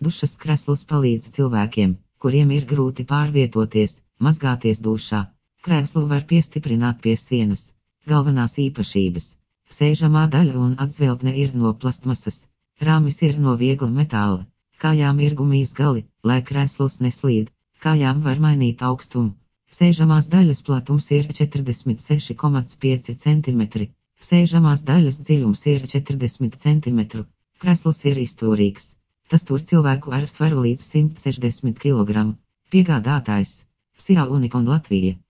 Dušas kresls palīdz cilvēkiem, kuriem ir grūti pārvietoties, mazgāties dušā. Kreslu var piestiprināt pie sienas. Galvenās īpašības. Sēžamā daļa un atzveltne ir no plastmasas. Rāmis ir no viegla metāla. Kājām ir gumijas gali, lai kresls neslīd. Kājām var mainīt augstumu. Sēžamās daļas platums ir 46,5 cm. Sēžamās daļas dziļums ir 40 cm. Kresls ir izturīgs. Tas tur cilvēku ar svaru līdz 160 kg. Piegādātājs. Sia Unikon Latvija.